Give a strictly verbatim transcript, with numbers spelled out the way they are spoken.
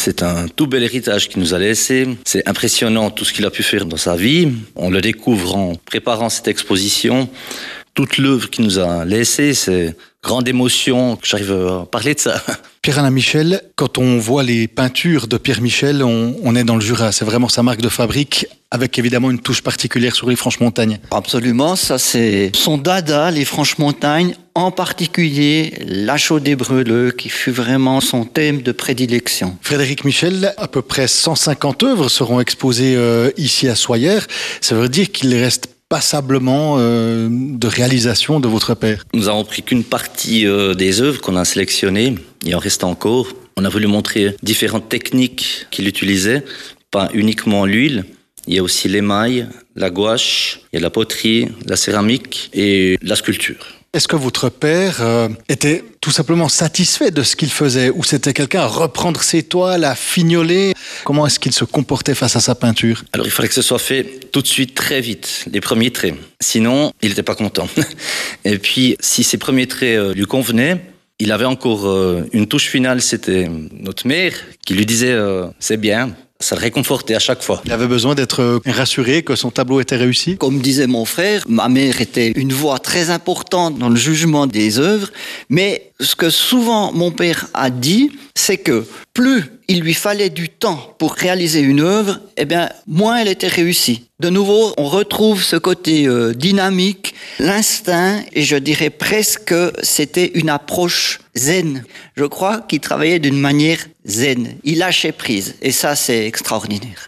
C'est un tout bel héritage qu'il nous a laissé. C'est impressionnant tout ce qu'il a pu faire dans sa vie. On le découvre en préparant cette exposition. Toute l'œuvre qu'il nous a laissée, c'est grande émotion que j'arrive à parler de ça. Pierre-Alain Michel, quand on voit les peintures de Pierre Michel, on, on est dans le Jura. C'est vraiment sa marque de fabrique, avec évidemment une touche particulière sur les Franches-Montagnes. Absolument, ça c'est son dada, les Franches-Montagnes, en particulier la Chaudet-Breuleux, qui fut vraiment son thème de prédilection. Frédéric Michel, à peu près cent cinquante œuvres seront exposées euh, ici à Soyer. Ça veut dire qu'il reste passablement euh, de réalisation de votre père. Nous avons pris qu'une partie euh, des œuvres qu'on a sélectionnées. Il en reste encore. On a voulu montrer différentes techniques qu'il utilisait, pas uniquement l'huile. Il y a aussi l'émail, la gouache, il y a la poterie, la céramique et la sculpture. Est-ce que votre père euh, était tout simplement satisfait de ce qu'il faisait, ou c'était quelqu'un à reprendre ses toiles, à fignoler? Comment est-ce qu'il se comportait face à sa peinture? Alors il fallait que ce soit fait tout de suite, très vite, les premiers traits. Sinon, il n'était pas content. Et puis, si ces premiers traits euh, lui convenaient, il avait encore euh, une touche finale, c'était notre mère qui lui disait euh, « c'est bien ». Ça le réconfortait à chaque fois. Il avait besoin d'être rassuré que son tableau était réussi? Comme disait mon frère, ma mère était une voix très importante dans le jugement des œuvres, mais ce que souvent mon père a dit, c'est que plus il lui fallait du temps pour réaliser une œuvre, eh bien, moins elle était réussie. De nouveau, on retrouve ce côté euh, dynamique, l'instinct, et je dirais presque que c'était une approche zen. Je crois qu'il travaillait d'une manière zen. Il lâchait prise, et ça, c'est extraordinaire.